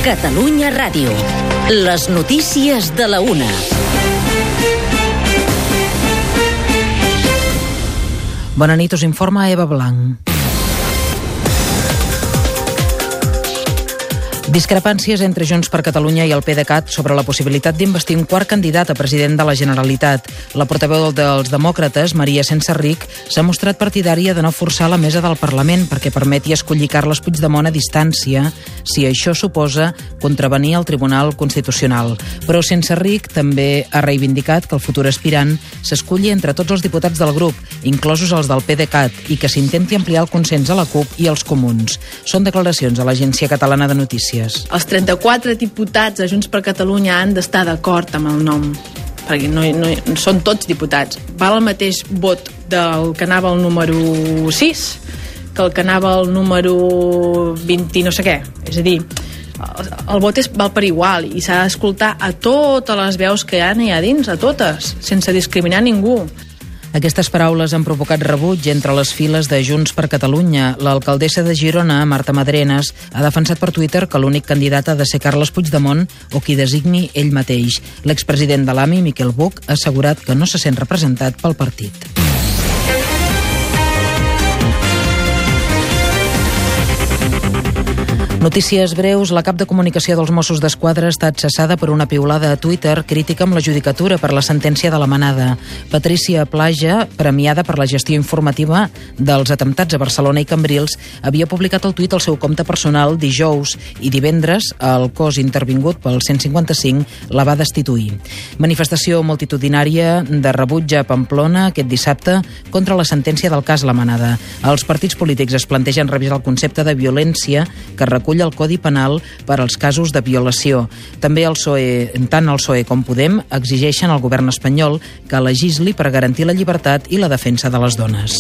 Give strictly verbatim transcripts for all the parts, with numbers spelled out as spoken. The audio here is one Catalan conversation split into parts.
Catalunya Ràdio. Les notícies de la una. Bona nit, us informa Eva Blanc. Discrepàncies entre Junts per Catalunya i el PDeCAT sobre la possibilitat d'investir un quart candidat a president de la Generalitat. La portaveu dels demòcrates, Maria Senserrich, s'ha mostrat partidària de no forçar la mesa del Parlament perquè permeti escollir Carles Puigdemont a distància si això suposa contravenir al Tribunal Constitucional. Però Senserrich també ha reivindicat que el futur aspirant s'esculli entre tots els diputats del grup, inclosos els del PDeCAT, i que s'intenti ampliar el consens a la CUP i als comuns. Són declaracions a l'Agència Catalana de Notícies. Els trenta-quatre diputats de Junts per Catalunya han d'estar d'acord amb el nom, perquè no, no, són tots diputats. Val el mateix vot del que anava al número sis que el que anava al número vint no sé què. És a dir, el, el vot és, val per igual i s'ha d'escoltar a totes les veus que hi ha allà dins, a totes, sense discriminar ningú. Aquestes paraules han provocat rebuig entre les files de Junts per Catalunya. L'alcaldessa de Girona, Marta Madrenas, ha defensat per Twitter que l'únic candidat ha de ser Carles Puigdemont o qui designi ell mateix. L'expresident de l'A M I, Miquel Buch, ha assegurat que no se sent representat pel partit. Notícies breus. La cap de comunicació dels Mossos d'Esquadra ha estat cessada per una piulada a Twitter crítica amb la judicatura per la sentència de la Manada. Patricia Plaja, premiada per la gestió informativa dels atemptats a Barcelona i Cambrils, havia publicat el tuit al seu compte personal dijous i divendres el cos intervingut pel cent cinquanta-cinc la va destituir. Manifestació multitudinària de rebuig a Pamplona aquest dissabte contra la sentència del cas La Manada. Els partits polítics es plantegen revisar el concepte de violència que recull el Codi Penal per als casos de violació. També el P S O E, tant el P S O E com Podem exigeixen al govern espanyol que legisli per garantir la llibertat i la defensa de les dones.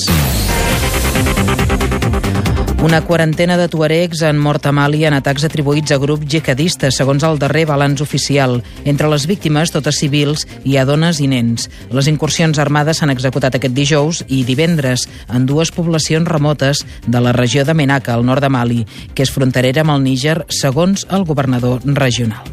Una quarantena de tuaregs han mort a Mali en atacs atribuïts a grups jihadistes, segons el darrer balanç oficial. Entre les víctimes, totes civils, hi ha dones i nens. Les incursions armades s'han executat aquest dijous i divendres en dues poblacions remotes de la regió de Menaka, al nord de Mali, que és fronterera amb el Níger, segons el governador regional.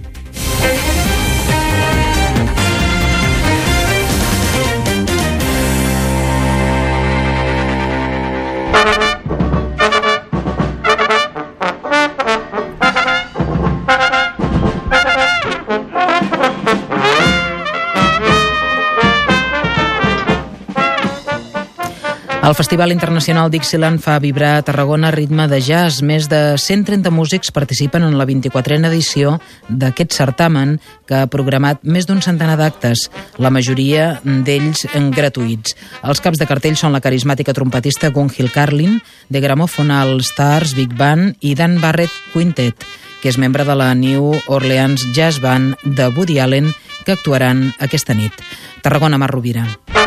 El Festival Internacional Dixieland fa vibrar a Tarragona a ritme de jazz. Més de cent trenta músics participen en la vint-i-quatrena edició d'aquest certamen que ha programat més d'un centenar d'actes, la majoria d'ells gratuïts. Els caps de cartell són la carismàtica trompetista Gunhild Carlin, de Gramophone All Stars Big Band i Dan Barrett Quintet, que és membre de la New Orleans Jazz Band de Woody Allen, que actuaran aquesta nit. Tarragona, Mar Rovira.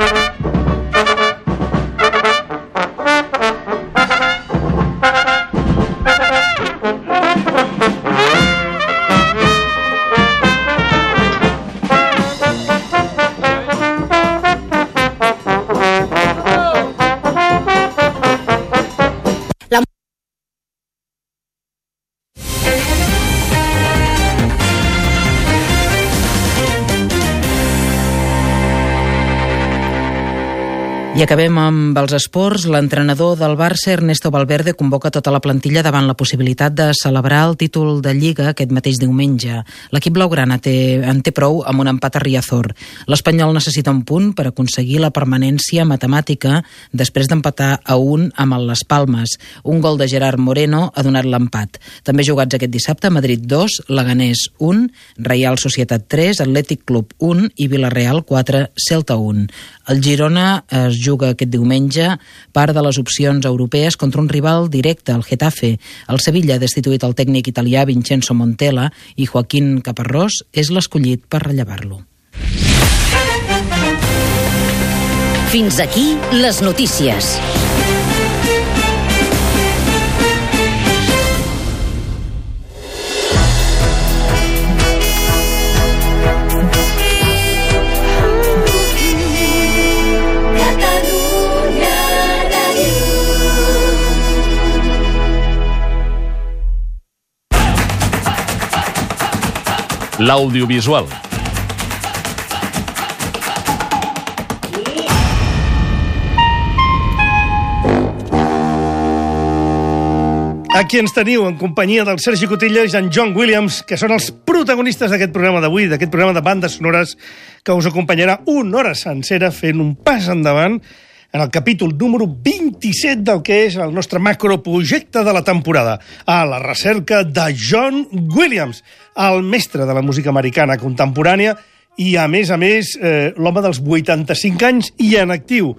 I acabem amb els esports. L'entrenador del Barça, Ernesto Valverde, convoca tota la plantilla davant la possibilitat de celebrar el títol de Lliga aquest mateix diumenge. L'equip blaugrana té, en té prou amb un empat a Riazor. L'Espanyol necessita un punt per aconseguir la permanència matemàtica després d'empatar a un amb el Las Palmes. Un gol de Gerard Moreno ha donat l'empat. També jugats aquest dissabte, Madrid dos, Leganés un, Reial Societat tres, Atlètic Club un i Villarreal quatre, Celta un. El Girona es juga aquest diumenge part de les opcions europees contra un rival directe, el Getafe. El Sevilla ha destituït el tècnic italià Vincenzo Montella i Joaquín Caparrós és l'escollit per rellevar-lo. Fins aquí les notícies. l'audiovisual. Aquí ens teniu en companyia del Sergi Cotillas i en John Williams, que són els protagonistes d'aquest programa d'avui, d'aquest programa de bandes sonores que us acompanyarà una hora sencera fent un pas endavant en el capítol número vint-i-set del que és el nostre macroprojecte de la temporada, a la recerca de John Williams, el mestre de la música americana contemporània i, a més a més, eh, l'home dels vuitanta-cinc anys i en actiu.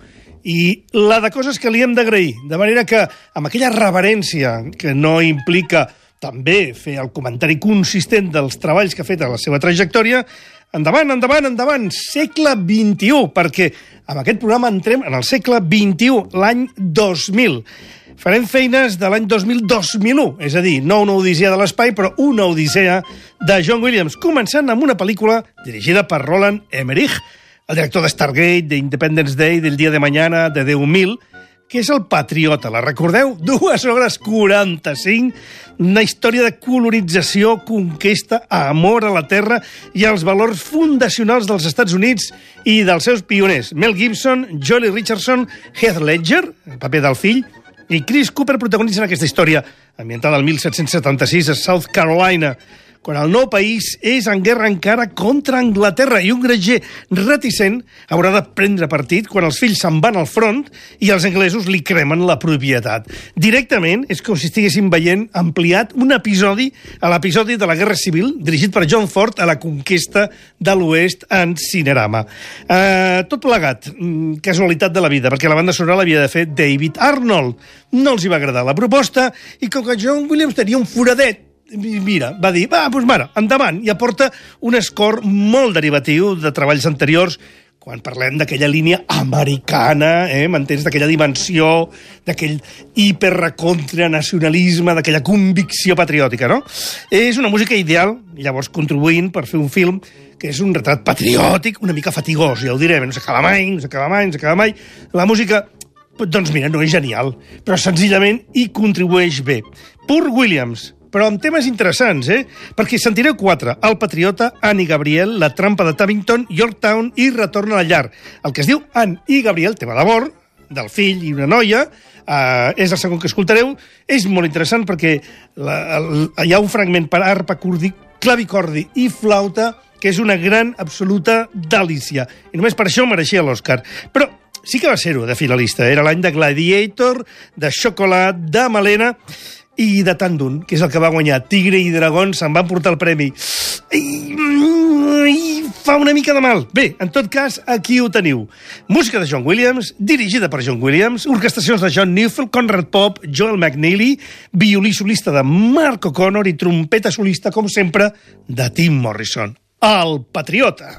I la de coses que li hem d'agrair, de manera que amb aquella reverència que no implica també fer el comentari consistent dels treballs que ha fet a la seva trajectòria, endavant, endavant, endavant, segle vint-i-u, perquè amb aquest programa entrem en el segle vint-i-u, l'any dos mil. Farem feines de l'any dos mil dos mil u, és a dir, no una odissea de l'espai, però una odissea de John Williams, començant amb una pel·lícula dirigida per Roland Emmerich, el director de Stargate, de Independence Day, del Dia de Mañana, de deu mil, que és el Patriota. La recordeu? Dues hores quaranta-cinc, una història de colonització, conquesta, amor a la terra i als valors fundacionals dels Estats Units i dels seus pioners. Mel Gibson, Joely Richardson, Heath Ledger, el paper del fill, i Chris Cooper protagonitzen aquesta història ambientada al mil set-cents setanta-sis a South Carolina, quan el nou país és en guerra encara contra Anglaterra i un granger reticent haurà de prendre partit quan els fills se'n van al front i els anglesos li cremen la propietat. Directament és com si estiguéssim veient ampliat un episodi a l'episodi de la Guerra Civil dirigit per John Ford a la conquesta de l'Oest en Cinerama. Uh, tot plegat, casualitat de la vida, perquè la banda sonora l'havia de fer David Arnold. No els hi va agradar la proposta i com que John Williams tenia un foradet, mira, va dir, va, doncs mare, endavant, i aporta un score molt derivatiu de treballs anteriors, quan parlem d'aquella línia americana, eh, m'entens, d'aquella dimensió, d'aquell hiperrecontranacionalisme, d'aquella convicció patriòtica, no? És una música ideal, llavors contribuint per fer un film que és un retrat patriòtic, una mica fatigós, ja ho direm, no s'acaba mai, no s'acaba mai, no s'acaba mai. La música, doncs mira, no és genial, però senzillament hi contribueix bé. Pur Williams, però amb temes interessants, eh? Perquè sentireu quatre: El Patriota, Anne i Gabriel, La trampa de Tabington, Yorktown i Retorn a la llar. El que es diu Anne i Gabriel, tema d'amor, del fill i una noia, eh, és el segon que escoltareu. És molt interessant perquè la, el, hi ha un fragment per arpa, cordi, clavicordi i flauta que és una gran, absoluta delícia. I només per això mereixia l'Oscar. Però sí que va ser-ho de finalista. Era l'any de Gladiator, de Xocolat, de Malena i de Tandun, que és el que va guanyar. Tigre i Dragón se'n van portar el premi. I, i fa una mica de mal. Bé, en tot cas, aquí ho teniu. Música de John Williams, dirigida per John Williams, orquestacions de John Neufeld, Conrad Pope, Joel McNeely, violí solista de Mark O'Connor i trompeta solista, com sempre, de Tim Morrison. El Patriota.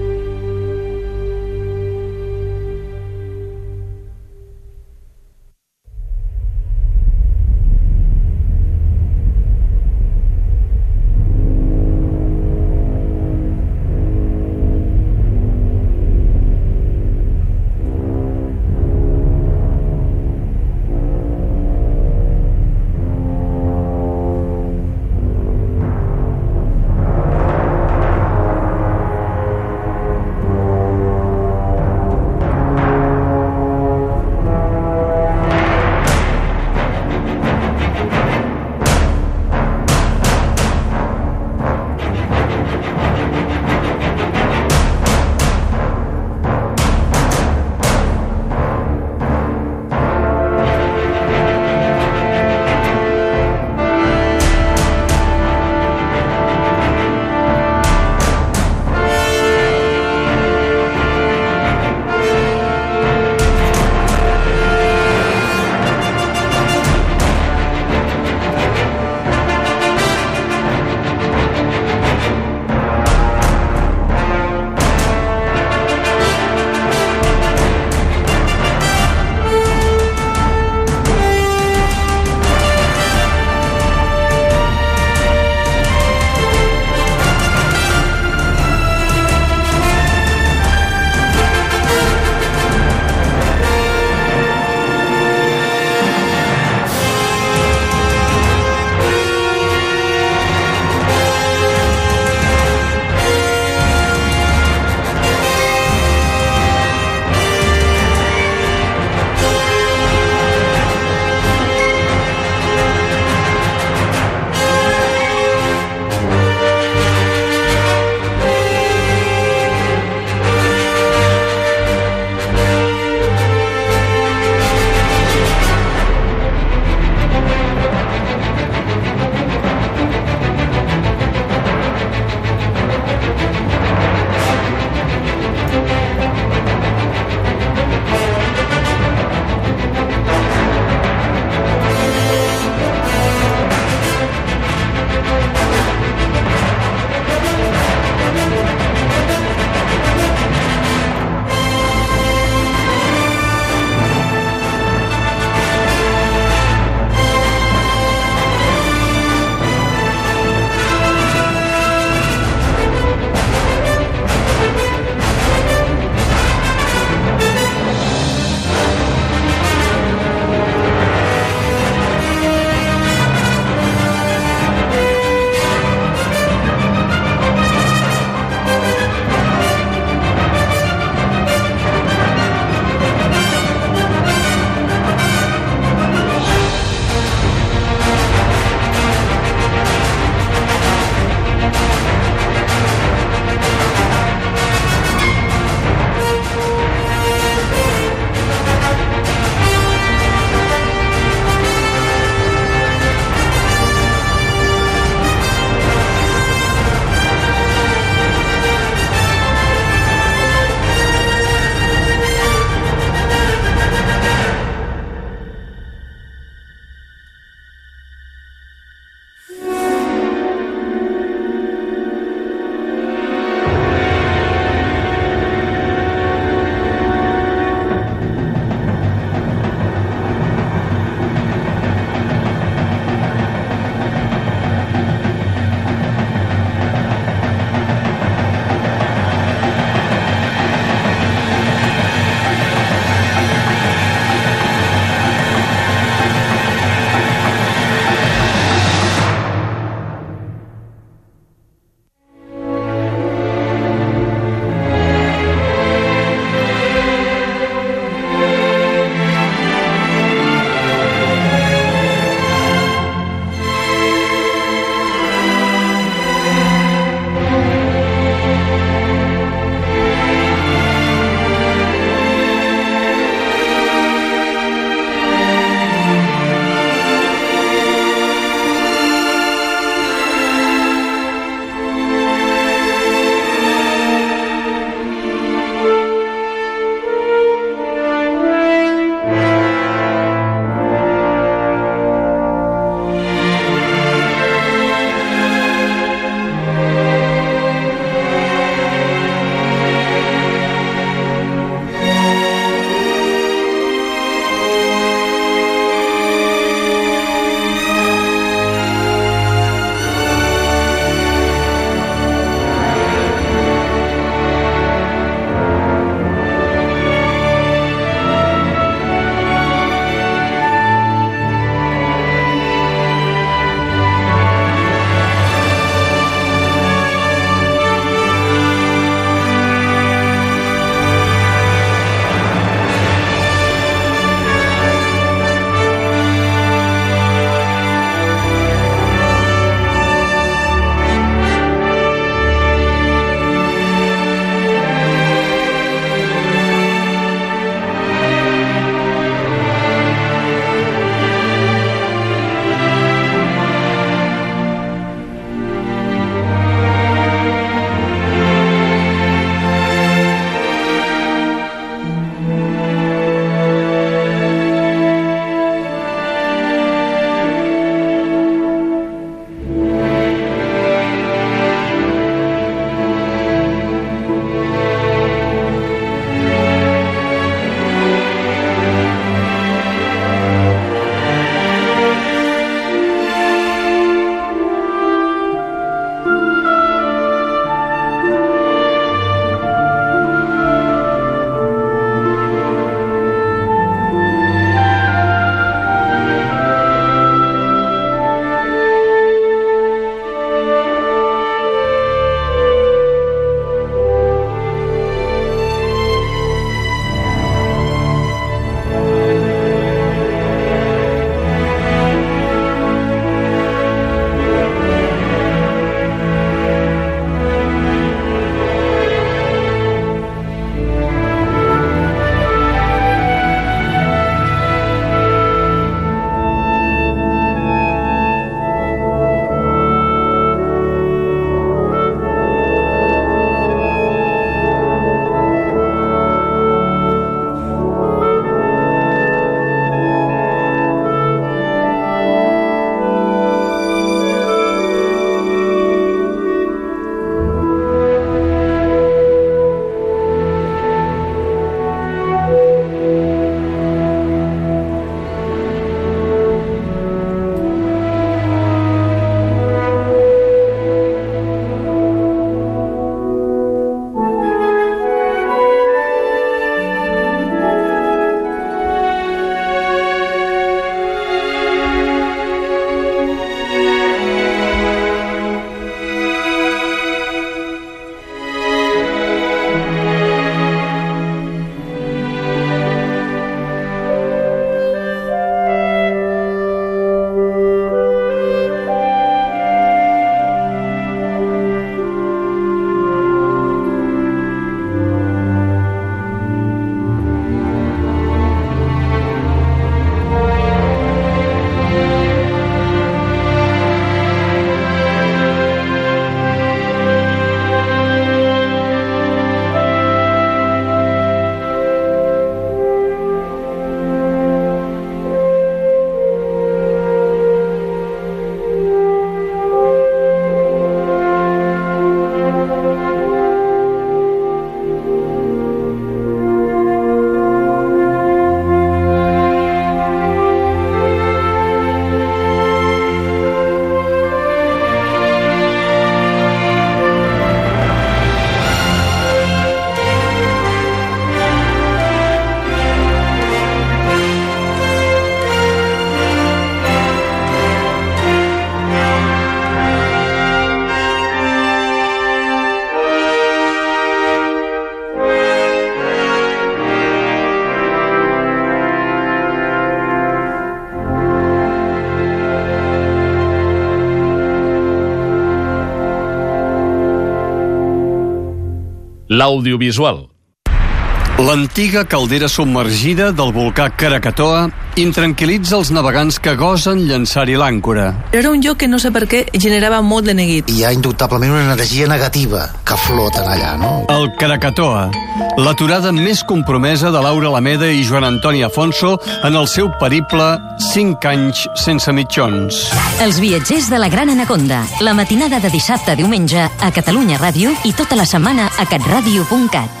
l'audiovisual. L'antiga caldera submergida del volcà Krakatoa intranquil·litza els navegants que gosen llançar-hi l'àncora. Era un lloc que no sé per què generava molt de neguit. Hi ha indubtablement una energia negativa que floten allà, no? El Krakatoa, l'aturada més compromesa de Laura Alameda i Joan Antoni Afonso en el seu periple cinc anys sense mitjons. Els viatgers de la Gran Anaconda, la matinada de dissabte a diumenge a Catalunya Ràdio i tota la setmana a catradio punt cat.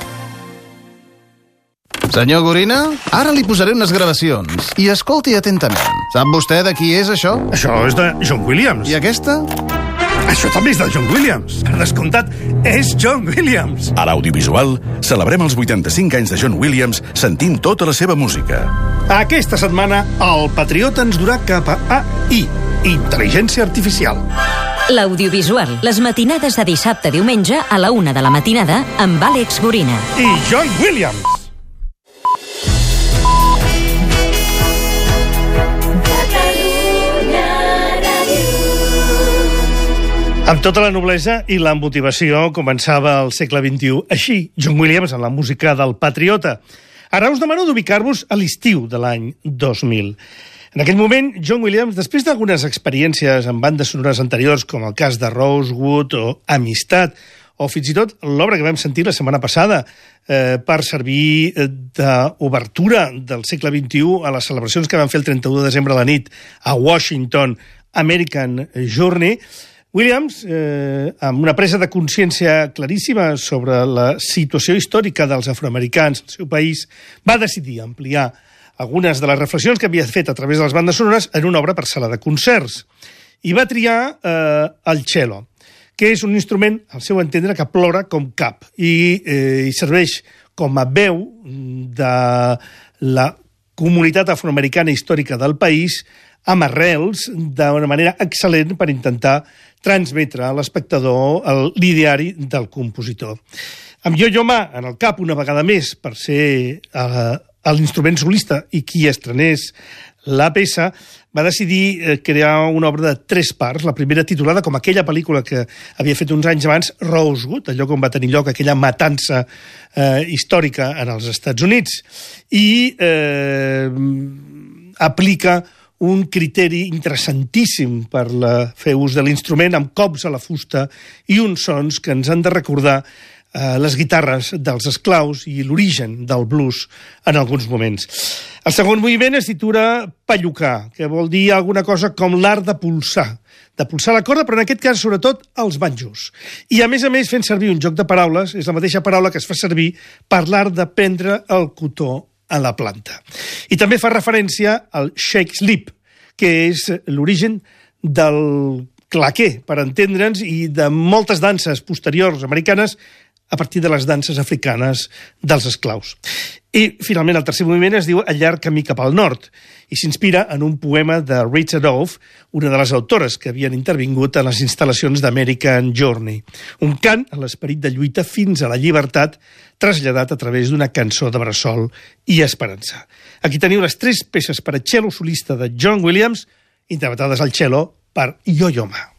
Senyor Gorina, ara li posaré unes gravacions. I escolti atentament. Sap vostè de qui és això? Això és de John Williams. I aquesta? Això també és de John Williams. Per descomptat, és John Williams. A l'audiovisual, celebrem els vuitanta-cinc anys de John Williams sentint tota la seva música. Aquesta setmana, el Patriota ens durà cap a A I, Intel·ligència Artificial. L'audiovisual, les matinades de dissabte a diumenge a la una de la matinada amb Àlex Gorina. I John Williams. Amb tota la noblesa i la motivació començava el segle vint-i-u. Així, John Williams en la música del Patriota. Ara us demano d'ubicar-vos a l'estiu de l'any dos mil. En aquell moment, John Williams, després d'algunes experiències en bandes sonores anteriors, com el cas de Rosewood o Amistat, o fins i tot l'obra que vam sentir la setmana passada eh, per servir d'obertura del segle vint-i-u a les celebracions que van fer el trenta-u de desembre a la nit a Washington, American Journey, Williams, eh, amb una presa de consciència claríssima sobre la situació històrica dels afroamericans al seu país, va decidir ampliar algunes de les reflexions que havia fet a través de les bandes sonores en una obra per sala de concerts. I va triar eh, el cello, que és un instrument, al seu entendre, que plora com cap i, eh, i serveix com a veu de la comunitat afroamericana històrica del país amb arrels d'una manera excel·lent per intentar transmetre a l'espectador l'ideari del compositor. Amb Yo-Yo Ma en el cap una vegada més per ser eh, l'instrument solista i qui estrenés la peça, va decidir crear una obra de tres parts. La primera titulada com aquella pel·lícula que havia fet uns anys abans, Rosewood, el lloc on va tenir lloc aquella matança eh, històrica en els Estats Units, i eh, aplica un criteri interessantíssim per la, fer ús de l'instrument, amb cops a la fusta i uns sons que ens han de recordar eh, les guitarres dels esclaus i l'origen del blues en alguns moments. El segon moviment es titula Pallucar, que vol dir alguna cosa com l'art de pulsar, de pulsar la corda, però en aquest cas, sobretot, els banjos. I, a més a més, fent servir un joc de paraules, és la mateixa paraula que es fa servir per l'art de prendre el cotó a la planta. I també fa referència al shake sleep, que és l'origen del claqué, per entendre'ns, i de moltes danses posteriors americanes a partir de les danses africanes dels esclaus. I, finalment, el tercer moviment es diu El llarg camí cap al nord i s'inspira en un poema de Rita Dove, una de les autores que havien intervingut en les instal·lacions d'American Journey. Un cant a l'esperit de lluita fins a la llibertat traslladat a través d'una cançó de bressol i esperança. Aquí teniu les tres peces per a cello solista de John Williams, interpretades al cello per Yo-Yo Ma.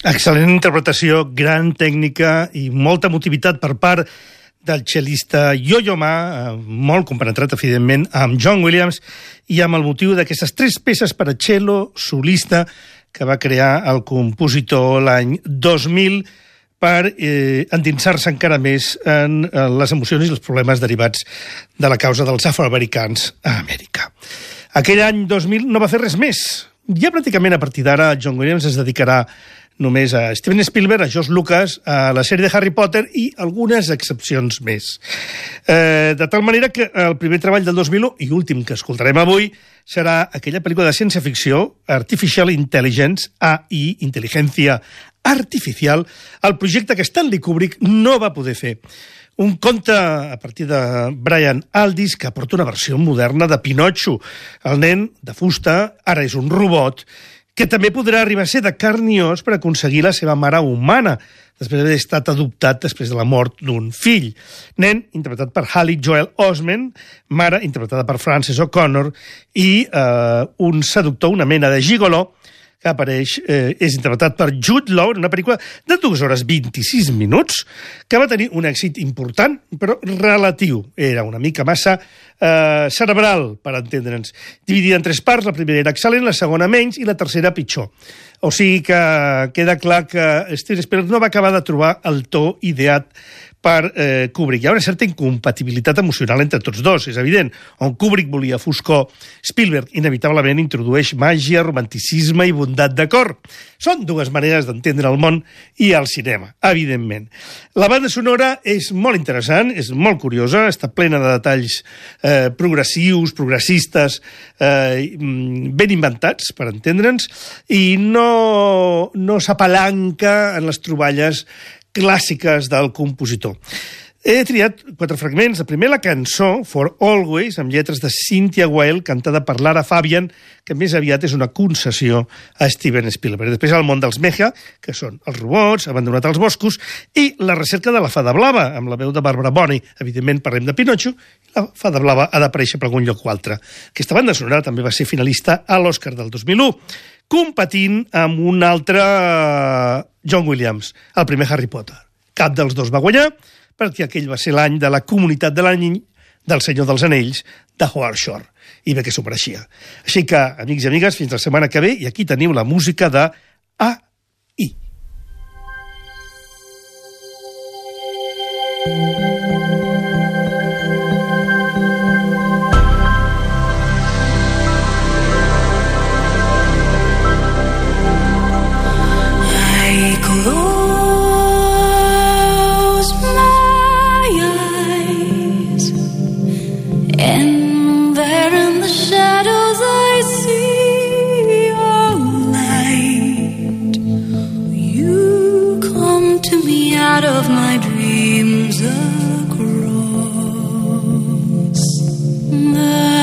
Excel·lent interpretació, gran tècnica i molta motivitat per part del cel·lista Yo-Yo Ma, molt compenetrat, evidentment, amb John Williams i amb el motiu d'aquestes tres peces per a cello solista que va crear el compositor l'any dos mil per eh, endinsar-se encara més en eh, les emocions i els problemes derivats de la causa dels afroamericans a Amèrica. Aquell any dos mil no va fer res més. Ja pràcticament a partir d'ara John Williams es dedicarà només a Steven Spielberg, a George Lucas, a la sèrie de Harry Potter i algunes excepcions més. Eh, de tal manera que el primer treball del dos mil u i últim que escoltarem avui serà aquella pel·lícula de ciència-ficció, Artificial Intelligence, A I, Intel·ligència Artificial, el projecte que Stanley Kubrick no va poder fer. Un conte a partir de Brian Aldiss que aporta una versió moderna de Pinotxo. El nen, de fusta, ara és un robot que també podrà arribar a ser de carn i os per aconseguir la seva mare humana, després d'haver estat adoptat després de la mort d'un fill. Nen, interpretat per Haley Joel Osment, mare, interpretada per Frances O'Connor, i eh, un seductor, una mena de gigoló, que apareix, eh, és interpretat per Jude Law en una pel·lícula de dues hores vint-i-sis minuts, que va tenir un èxit important, però relatiu. Era una mica massa eh, cerebral, per entendre'ns. Dividida en tres parts, la primera era excel·lent, la segona menys i la tercera pitjor. O sigui que queda clar que Steven Spielberg no va acabar de trobar el to ideat per eh, Kubrick. Hi ha una certa incompatibilitat emocional entre tots dos, és evident. On Kubrick volia foscor, Spielberg inevitablement introdueix màgia, romanticisme i bondat de cor. Són dues maneres d'entendre el món i el cinema, evidentment. La banda sonora és molt interessant, és molt curiosa, està plena de detalls eh, progressius, progressistes, eh, ben inventats, per entendre'ns, i no, no s'apalanca en les troballes clàssiques del compositor. He triat quatre fragments. El primer, la cançó For Always, amb lletres de Cynthia Weil, cantada per Lara Fabian, que més aviat és una concessió a Steven Spielberg. Després, el món dels Mecha, que són els robots, abandonat als boscos, i la recerca de la Fada Blava, amb la veu de Barbara Bonney. Evidentment, parlem de Pinotxo, i la Fada Blava ha d'aparèixer per algun lloc o altre. Aquesta banda sonora també va ser finalista a l'Oscar del dos mil u, competint amb un altre John Williams, el primer Harry Potter. Cap dels dos va guanyar, perquè aquell va ser l'any de la Comunitat de l'Any del Senyor dels Anells, de Howard Shore. I bé que s'ho mereixia. Així que, amics i amigues, fins la setmana que ve, i aquí teniu la música de A I. Out of my dreams across the